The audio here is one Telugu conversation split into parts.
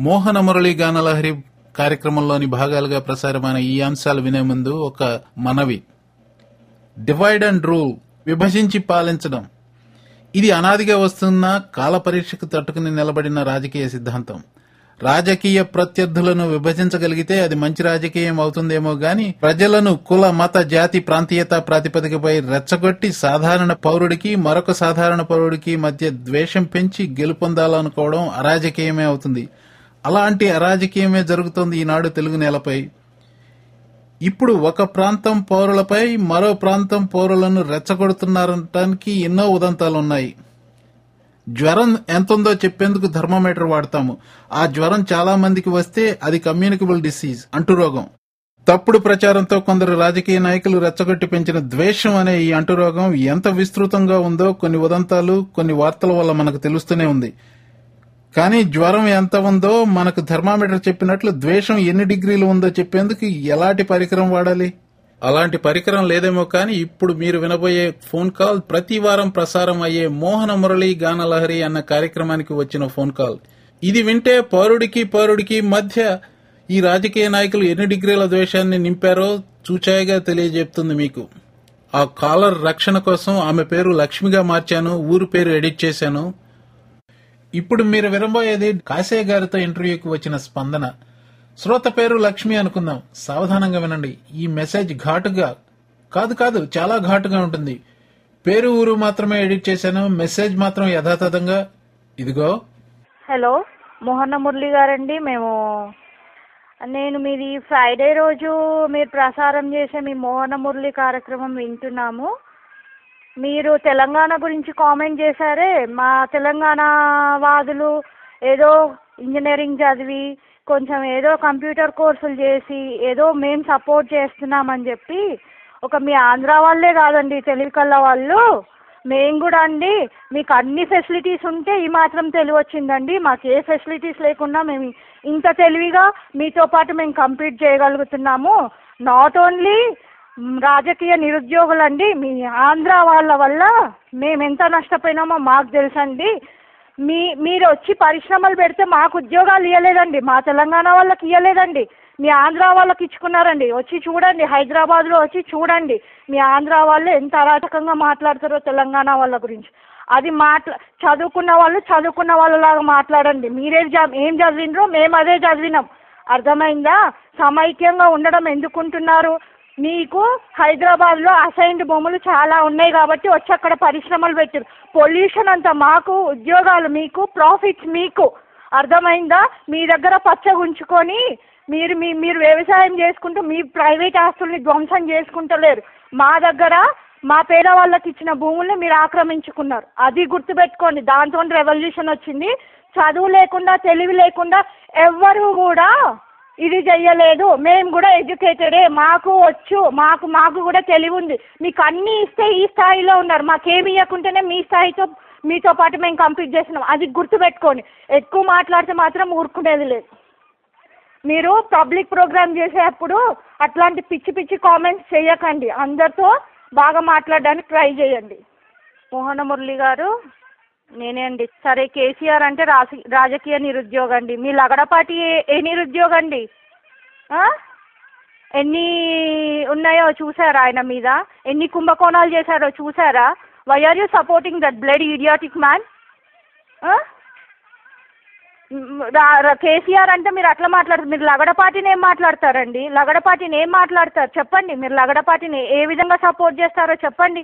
మోహన మురళీ గానలహరి కార్యక్రమంలోని భాగాలుగా ప్రసారమైన ఈ అంశాలు వినే ముందు ఒక మనవి. డివైడ్ అండ్ రూల్, విభజించి పాలించడం, ఇది అనాదిగా వస్తున్న కాల పరీక్షకు తట్టుకుని నిలబడిన రాజకీయ సిద్ధాంతం. రాజకీయ ప్రత్యర్థులను విభజించగలిగితే అది మంచి రాజకీయం అవుతుందేమో గాని ప్రజలను కుల, మత, జాతి, ప్రాంతీయత ప్రాతిపదికపై రెచ్చగొట్టి సాధారణ పౌరుడికి మరొక సాధారణ పౌరుడికి మధ్య ద్వేషం పెంచి గెలుపొందాలనుకోవడం అరాజకీయమే అవుతుంది. అలాంటి అరాజకీయమే జరుగుతోంది ఈనాడు తెలుగు నేలపై. ఇప్పుడు ఒక ప్రాంతం పౌరులపై మరో ప్రాంతం పౌరులను రెచ్చగొడుతున్నారనటానికి ఎన్నో ఉదంతాలున్నాయి. జ్వరం ఎంతుందో చెప్పేందుకు థర్మోమీటర్ వాడతాము. ఆ జ్వరం చాలా మందికి వస్తే అది కమ్యూనికబుల్ డిసీజ్, అంటురోగం. తప్పుడు ప్రచారంతో కొందరు రాజకీయ నాయకులు రెచ్చగొట్టి పెంచిన ద్వేషం అనే ఈ అంటురోగం ఎంత విస్తృతంగా ఉందో కొన్ని ఉదంతాలు, కొన్ని వార్తల వల్ల మనకు తెలుస్తూనే ఉంది. కానీ జ్వరం ఎంత ఉందో మనకు థర్మామీటర్ చెప్పినట్లు ద్వేషం ఎన్ని డిగ్రీలు ఉందో చెప్పేందుకు ఎలాంటి పరికరం వాడాలి? అలాంటి పరికరం లేదేమో కానీ ఇప్పుడు మీరు వినబోయే ఫోన్ కాల్ ప్రతి వారం ప్రసారం అయ్యే మోహన మురళీ గానలహరి అన్న కార్యక్రమానికి వచ్చిన ఫోన్ కాల్. ఇది వింటే పౌరుడికి మధ్య ఈ రాజకీయ నాయకులు ఎన్ని డిగ్రీల ద్వేషాన్ని నింపారో చూచాయిగా తెలియజెప్తుంది మీకు. ఆ కాలర్ రక్షణ కోసం ఆమె పేరు లక్ష్మిగా మార్చాను, ఊరు పేరు ఎడిట్ చేశాను. ఇప్పుడు మీరు వినబోయేది కాసే గారితో ఇంటర్వ్యూకి వచ్చిన స్పందన. శ్రోత పేరు లక్ష్మి అనుకుందాం. సావధానంగా వినండి. ఈ మెసేజ్ ఘాటుగా కాదు చాలా ఘాటుగా ఉంటుంది. పేరు ఊరు మాత్రమే ఎడిట్ చేశాను, మెసేజ్ మాత్రం యథాతథంగా. ఇదిగో. హలో, మోహన మురళి గారండి. నేను మీది ఫ్రైడే రోజు మీరు ప్రసారం చేసే మీ మోహన మురళి కార్యక్రమం వింటున్నాము. మీరు తెలంగాణ గురించి కామెంట్ చేశారే. మా తెలంగాణ వాదులు ఏదో ఇంజనీరింగ్ చదివి కొంచెం ఏదో కంప్యూటర్ కోర్సులు చేసి ఏదో మేము సపోర్ట్ చేస్తున్నామని చెప్పి మీ ఆంధ్ర వాళ్ళే కాదండి తెలివి కళ్ళ వాళ్ళు, మేము కూడా అండి మీకు అన్ని ఫెసిలిటీస్ ఉంటే ఈ మాత్రం తెలివి వచ్చిందండి. మాకు ఏ ఫెసిలిటీస్ లేకుండా మేము ఇంత తెలివిగా మీతో పాటు మేము కంపీట్ చేయగలుగుతున్నాము. నాట్ ఓన్లీ రాజకీయ నిరుద్యోగులండి, మీ ఆంధ్ర వాళ్ళ వల్ల మేము ఎంత నష్టపోయినామో మాకు తెలుసండి. మీరు వచ్చి పరిశ్రమలు పెడితే మాకు ఉద్యోగాలు ఇవ్వలేదండి, మా తెలంగాణ వాళ్ళకి ఇవ్వలేదండి, మీ ఆంధ్ర వాళ్ళకి ఇచ్చుకున్నారండి. వచ్చి చూడండి, హైదరాబాద్లో వచ్చి చూడండి మీ ఆంధ్ర వాళ్ళు ఎంత అరాచకంగా మాట్లాడతారో తెలంగాణ వాళ్ళ గురించి. అది చదువుకున్న వాళ్ళలాగా మాట్లాడండి. ఏం చదివినరో మేము అదే చదివినాం. అర్థమైందా? సమైక్యంగా ఉండడం ఎందుకుంటున్నారు? మీకు హైదరాబాద్లో అసైన్డ్ భూములు చాలా ఉన్నాయి కాబట్టి వచ్చి అక్కడ పరిశ్రమలు పెట్టారు. పొల్యూషన్ అంతా మాకు, ఉద్యోగాలు మీకు, ప్రాఫిట్స్ మీకు. అర్థమైందా? మీ దగ్గర పచ్చగుంచుకొని మీరు వ్యవసాయం చేసుకుంటూ మీ ప్రైవేట్ ఆస్తుల్ని ధ్వంసం చేసుకుంటలేరు. మా దగ్గర మా పేదవాళ్ళకి ఇచ్చిన భూముల్ని మీరు ఆక్రమించుకున్నారు. అది గుర్తుపెట్టుకోండి. దాంతో రెవల్యూషన్ వచ్చింది. చదువు లేకుండా, తెలివి లేకుండా ఎవ్వరూ కూడా ఇది చెయ్యలేదు. మేము కూడా ఎడ్యుకేటెడే, మాకు వచ్చు, మాకు కూడా తెలివి ఉంది. మీకు అన్నీ ఇస్తే ఈ స్థాయిలో ఉన్నారు. మాకేమి ఇవ్వకుంటేనే మీ స్థాయితో మీతో పాటు మేము కంప్లీట్ చేసినాం. అది గుర్తుపెట్టుకోండి. ఎక్కువ మాట్లాడితే మాత్రం ఊరుకునేది లేదు. మీరు పబ్లిక్ ప్రోగ్రామ్ చేసేటప్పుడు అట్లాంటి పిచ్చి కామెంట్స్ చేయకండి. అందరితో బాగా మాట్లాడడానికి ట్రై చేయండి. మోహన మురళి గారు, నేనే అండి. సరే, కేసీఆర్ అంటే రాజకీయ నిరుద్యోగం అండి. మీ లగడపాటి ఏ నిరుద్యోగం అండి? ఎన్ని ఉన్నాయో చూసారా? ఆయన మీద ఎన్ని కుంభకోణాలు చేశారో చూసారా? Why are you supporting that blood idiotic man? KCR అంటే మీరు అట్లా మాట్లాడతారు. మీరు లగడపాటిని ఏం మాట్లాడతారండి? లగడపాటిని ఏం మాట్లాడతారు చెప్పండి. మీరు లగడపాటిని ఏ విధంగా సపోర్ట్ చేస్తారో చెప్పండి.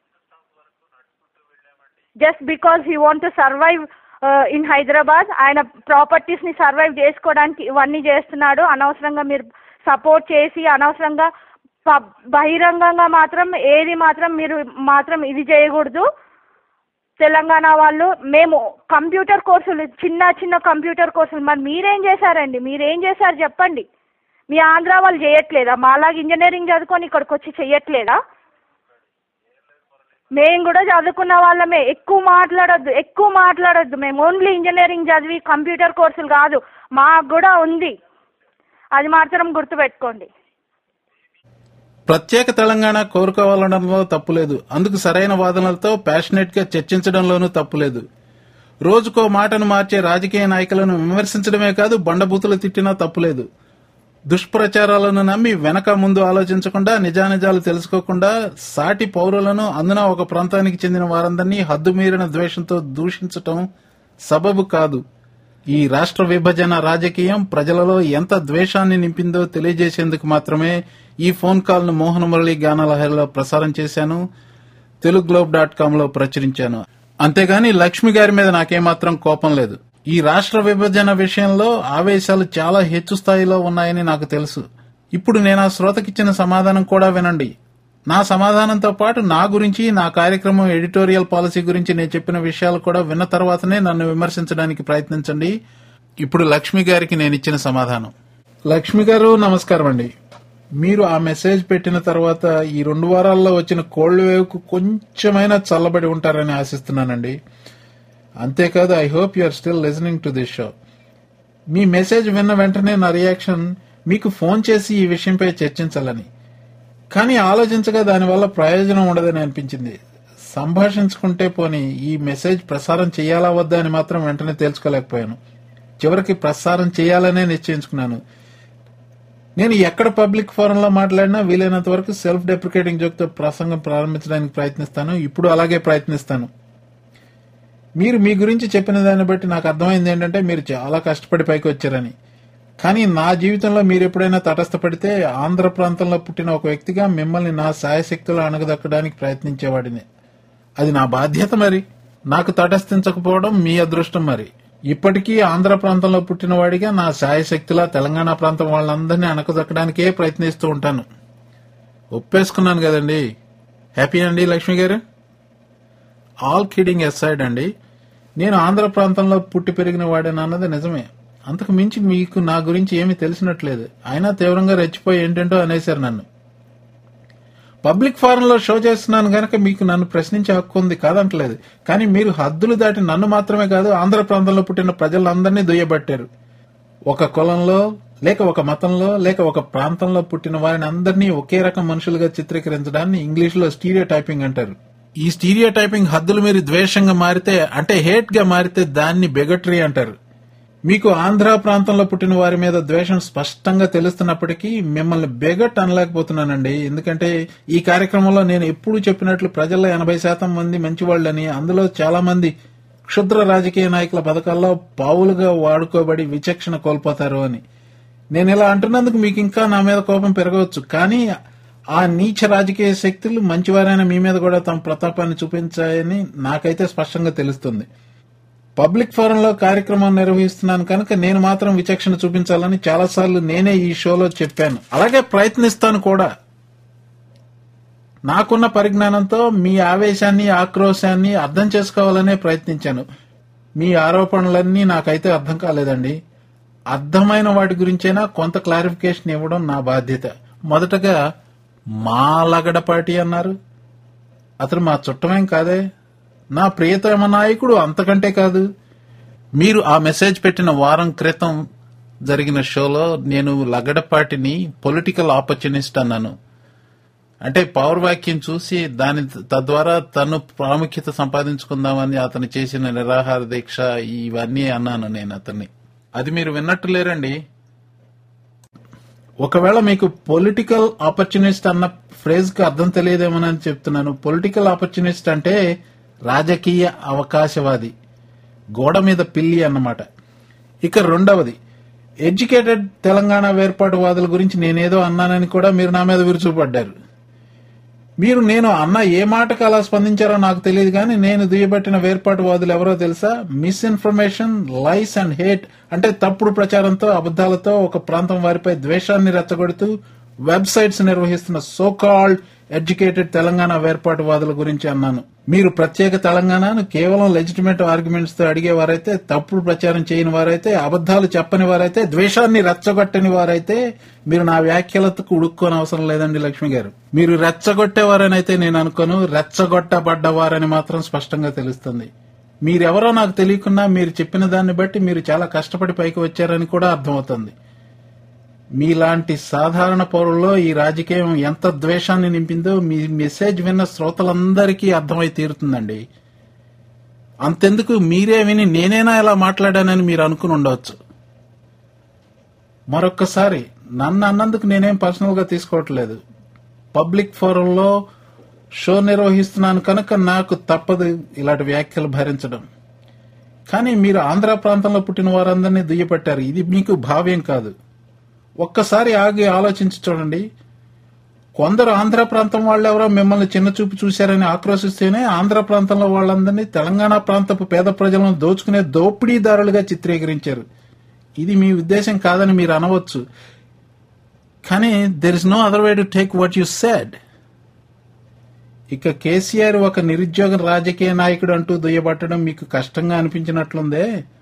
Just because he want to survive in Hyderabad, ఆయన ప్రాపర్టీస్ని సర్వైవ్ చేసుకోవడానికి ఇవన్నీ చేస్తున్నాడు. అనవసరంగా మీరు సపోర్ట్ చేసి అనవసరంగా బహిరంగంగా మీరు మాత్రం ఇది చేయకూడదు. తెలంగాణ వాళ్ళు మేము కంప్యూటర్ కోర్సులు, చిన్న కంప్యూటర్ కోర్సులు, మరి మీరేం చేశారండి? మీరేం చేశారు చెప్పండి. మీ ఆంధ్ర వాళ్ళు చేయట్లేదా? మాలాగా ఇంజనీరింగ్ చదువుకొని ఇక్కడికి వచ్చి చెయ్యట్లేదా? మేము కూడా చదువుకున్న వాళ్ళమే. ఎక్కువ మాట్లాడొద్దు. మేము ఓన్లీ ఇంజనీరింగ్ చదివి కంప్యూటర్ కోర్సులు కాదు, మాకు కూడా ఉంది. అది మాత్రం గుర్తుపెట్టుకోండి. ప్రత్యేక తెలంగాణ కోరుకోవాలనడంలో తప్పులేదు. అందుకు సరైన వాదనలతో ప్యాషనేట్ గా చర్చించడంలోనూ తప్పులేదు. రోజుకో మాటను మార్చే రాజకీయ నాయకులను విమర్శించడమే కాదు, బండబూతులు తిట్టినా తప్పులేదు. దుష్ప్రచారాలను నమ్మి వెనక ముందు ఆలోచించకుండా, నిజానిజాలు తెలుసుకోకుండా సాటి పౌరులను, అందున ఒక ప్రాంతానికి చెందిన వారందరినీ హద్దుమీరిన ద్వేషంతో దూషించటం సబబు కాదు. ఈ రాష్ట్ర విభజన రాజకీయం ప్రజలలో ఎంత ద్వేషాన్ని నింపిందో తెలియజేసేందుకు మాత్రమే ఈ ఫోన్ కాల్ ను మోహన మురళి గానలహరిలో ప్రసారం చేశాను, తెలుగుగ్లోబ్.com లో ప్రచురించాను. అంతేగాని లక్ష్మి గారి మీద నాకేమాత్రం కోపం లేదు. ఈ రాష్ట్ర విభజన విషయంలో ఆవేశాలు చాలా హెచ్చు స్థాయిలో ఉన్నాయని నాకు తెలుసు. ఇప్పుడు నేను ఆ శ్రోతకిచ్చిన సమాధానం కూడా వినండి. నా సమాధానంతో పాటు నా గురించి, నా కార్యక్రమం ఎడిటోరియల్ పాలసీ గురించి నేను చెప్పిన విషయాలు కూడా విన్న తర్వాతనే నన్ను విమర్శించడానికి ప్రయత్నించండి. ఇప్పుడు లక్ష్మి గారికి నేను ఇచ్చిన సమాధానం. లక్ష్మి గారు నమస్కారం అండి. మీరు ఆ మెసేజ్ పెట్టిన తర్వాత ఈ 2 వారాల్లో వచ్చిన కోల్డ్ వేవ్ కు కొంచెమైనా చల్లబడి ఉంటారని ఆశిస్తున్నానండి. అంతేకాదు, I hope you are still listening to this show. మీ మెసేజ్ విన్న వెంటనే నా రియాక్షన్ మీకు ఫోన్ చేసి ఈ విషయంపై చర్చించాలని. కానీ ఆలోచించగా దానివల్ల ప్రయోజనం ఉండదని అనిపించింది. సంభాషించుకుంటే పోని ఈ మెసేజ్ ప్రసారం చేయాలా వద్దా అని మాత్రం వెంటనే తేల్చుకోలేకపోయాను. చివరికి ప్రసారం చేయాలనే నిశ్చయించుకున్నాను. నేను ఎక్కడ పబ్లిక్ ఫోరంలో మాట్లాడినా వీలైనంత వరకు సెల్ఫ్ డెప్రికేటింగ్ జోక్తో ప్రసంగం ప్రారంభించడానికి ప్రయత్నిస్తాను. ఇప్పుడు అలాగే ప్రయత్నిస్తాను. మీరు మీ గురించి చెప్పిన దాన్ని బట్టి నాకు అర్థమైంది ఏంటంటే మీరు చాలా కష్టపడి పైకి వచ్చారని. కానీ నా జీవితంలో మీరు ఎప్పుడైనా తటస్థపడితే ఆంధ్ర ప్రాంతంలో పుట్టిన ఒక వ్యక్తిగా మిమ్మల్ని నా శాయశక్తులు అణగదక్కడానికి ప్రయత్నించేవాడిని. అది నా బాధ్యత. మరి నాకు తటస్థించకపోవడం మీ అదృష్టం. మరి ఇప్పటికీ ఆంధ్ర ప్రాంతంలో పుట్టిన వాడిగా నా శాయశక్తులా తెలంగాణ ప్రాంతం వాళ్ళందరినీ అణగదక్కడానికే ప్రయత్నిస్తూ ఉంటాను. ఒప్పేసుకున్నాను కదండి. హ్యాపీ అండి లక్ష్మి గారు? ఆల్ కిడింగ్ ఎసైడ్ అండి, నేను ఆంధ్ర ప్రాంతంలో పుట్టి పెరిగిన వాడేనా అన్నది నిజమే. అంతకు మించి మీకు నా గురించి ఏమీ తెలిసినట్లేదు. అయినా తీవ్రంగా రెచ్చిపోయి ఏంటంటో అనేశారు నన్ను. పబ్లిక్ ఫారంలో షో చేస్తున్నాను గనక మీకు నన్ను ప్రశ్నించే హక్కు ఉంది, కాదంటలేదు. కానీ మీరు హద్దులు దాటి నన్ను మాత్రమే కాదు, ఆంధ్ర ప్రాంతంలో పుట్టిన ప్రజలందరినీ దుయ్యబట్టారు. ఒక కులంలో లేక ఒక మతంలో లేక ఒక ప్రాంతంలో పుట్టిన వారిని అందరినీ ఒకే రకం మనుషులుగా చిత్రీకరించడాన్ని ఇంగ్లీష్లో స్టీరియో టైపింగ్ అంటారు. ఈ స్టీరియో టైపింగ్ హద్దులు మీరు ద్వేషంగా మారితే, అంటే హేట్ గా మారితే దాన్ని బెగటరీ అంటారు. మీకు ఆంధ్ర ప్రాంతంలో పుట్టిన వారి మీద ద్వేషం స్పష్టంగా తెలుస్తున్నప్పటికీ మిమ్మల్ని బెగట్ అనలేకపోతున్నానండి. ఎందుకంటే ఈ కార్యక్రమంలో నేను ఎప్పుడు చెప్పినట్లు ప్రజల్లో 80% మంది మంచివాళ్లని, అందులో చాలా మంది క్షుద్ర రాజకీయ నాయకుల పథకాల్లో పావులుగా వాడుకోబడి విచక్షణ కోల్పోతారు అని. నేను ఇలా అంటున్నందుకు మీకు ఇంకా నా మీద కోపం పెరగవచ్చు. కానీ ఆ నీచ రాజకీయ శక్తులు మంచివారైన మీ మీద కూడా తమ ప్రతాపాన్ని చూపించాయని నాకైతే స్పష్టంగా తెలుస్తుంది. పబ్లిక్ ఫోరంలో కార్యక్రమం నిర్వహిస్తున్నాను కనుక నేను మాత్రం విచక్షణ చూపించాలని చాలాసార్లు నేనే ఈ షోలో చెప్పాను. అలాగే ప్రయత్నిస్తాను కూడా. నాకున్న పరిజ్ఞానంతో మీ ఆవేశాన్ని, ఆక్రోశాన్ని అర్థం చేసుకోవాలనే ప్రయత్నించాను. మీ ఆరోపణలన్నీ నాకైతే అర్థం కాలేదండి. అర్థమైన వాటి గురించైనా కొంత క్లారిఫికేషన్ ఇవ్వడం నా బాధ్యత. మొదటగా మా లగడపాటి అన్నారు. అతను మా చుట్టమేం కాదే, నా ప్రియతమ నాయకుడు, అంతకంటే కాదు. మీరు ఆ మెసేజ్ పెట్టిన వారం క్రితం జరిగిన షోలో నేను లగడపాటిని పొలిటికల్ ఆపర్చునిస్ట్ అన్నాను. అంటే పవర్ వాక్యం చూసి దాని తద్వారా తను ప్రాముఖ్యత సంపాదించుకుందామని అతను చేసిన నిరాహార దీక్ష ఇవన్నీ అన్నాను నేను అతన్ని. అది మీరు విన్నట్టు లేరండి. ఒకవేళ మీకు పొలిటికల్ ఆపర్చునిస్ట్ అన్న ఫ్రేజ్ కి అర్థం తెలియదేమోనని చెప్తున్నాను. పొలిటికల్ ఆపర్చునిస్ట్ అంటే రాజకీయ అవకాశవాది, గోడ మీద పిల్లి అన్నమాట. ఇక రెండవది, ఎడ్యుకేటెడ్ తెలంగాణ వేర్పాటువాదుల గురించి నేనేదో అన్నానని కూడా మీరు నా మీద విరుచుపడ్డారు. మీరు నేను అన్న ఏ మాటకు అలా స్పందించారో నాకు తెలియదు, కానీ నేను దుయ్యబట్టిన వేర్పాటువాదులు ఎవరో తెలుసా? మిస్ఇన్ఫర్మేషన్, లైస్ అండ్ హేట్ అంటే తప్పుడు ప్రచారంతో, అబద్దాలతో ఒక ప్రాంతం వారిపై ద్వేషాన్ని రెచ్చగొడుతూ వెబ్సైట్స్ నిర్వహిస్తున్న సోకాల్డ్ ఎడ్యుకేటెడ్ తెలంగాణ వేర్పాటువాదుల గురించి అన్నాను. మీరు ప్రత్యేక తెలంగాణను కేవలం లెజిటిమేట్ ఆర్గ్యుమెంట్స్ తో అడిగేవారైతే, తప్పుడు ప్రచారం చేయని వారైతే, అబద్దాలు చెప్పని వారైతే, ద్వేషాన్ని రెచ్చగొట్టని వారైతే మీరు నా వ్యాఖ్యలకు ఉడుక్కోని అవసరం లేదండి లక్ష్మి గారు. మీరు రెచ్చగొట్టేవారనైతే నేను అనుకోను, రెచ్చగొట్టబడ్డవారని మాత్రం స్పష్టంగా తెలుస్తుంది. మీరెవరో నాకు తెలియకున్నా మీరు చెప్పిన దాన్ని బట్టి మీరు చాలా కష్టపడి పైకి వచ్చారని కూడా అర్థమవుతుంది. మీలాంటి సాధారణ పౌరుల్లో ఈ రాజకీయం ఎంత ద్వేషాన్ని నింపిందో మీ మెసేజ్ విన్న శ్రోతలందరికీ అర్థమై తీరుతుందండి. అంతెందుకు మీరే విని నేనేనా ఇలా మాట్లాడానని మీరు అనుకుని ఉండవచ్చు. మరొక్కసారి నన్ను అన్నందుకు నేనేం పర్సనల్ గా తీసుకోవట్లేదు. పబ్లిక్ ఫోరంలో షో నిర్వహిస్తున్నాను కనుక నాకు తప్పదు ఇలాంటి వ్యాఖ్యలు భరించడం. కానీ మీరు ఆంధ్ర ప్రాంతంలో పుట్టిన వారందరినీ దుయ్యబట్టారు. ఇది మీకు భావ్యం కాదు. ఒక్కసారి ఆగి ఆలోచించి చూడండి. కొందరు ఆంధ్ర ప్రాంతం వాళ్ళెవరో మిమ్మల్ని చిన్న చూపు చూశారని ఆక్రోశిస్తేనే ఆంధ్ర ప్రాంతంలో వాళ్ళందరినీ తెలంగాణ ప్రాంతపు పేద ప్రజలను దోచుకునే దోపిడీదారులుగా చిత్రీకరించారు. ఇది మీ ఉద్దేశం కాదని మీరు అనవచ్చు. కానీ there is no other way to take what you said. ఇక కేసీఆర్ ఒక నిరుద్యోగ రాజకీయ నాయకుడు అంటూ దుయ్యబట్టడం మీకు కష్టంగా అనిపించినట్లుందే.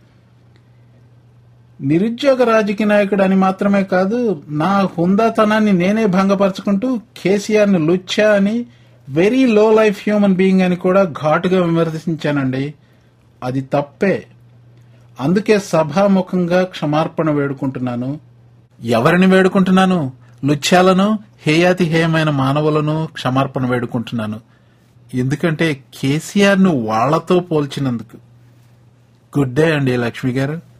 నిరుద్యోగ రాజకీయ నాయకుడు అని మాత్రమే కాదు, నా హుందాతనాన్ని నేనే భంగపరచుకుంటూ కేసీఆర్ ని లుచ్చా అని, very low life human being అని కూడా ఘాటుగా విమర్శించానండి. అది తప్పే. అందుకే సభాముఖంగా క్షమార్పణ వేడుకుంటున్నాను. ఎవరిని వేడుకుంటున్నాను? లుచ్చాలను, హేయాతి హేయమైన మానవులను క్షమార్పణ వేడుకుంటున్నాను. ఎందుకంటే కేసీఆర్ ను వాళ్లతో పోల్చినందుకు. గుడ్ డే అండి లక్ష్మి గారు.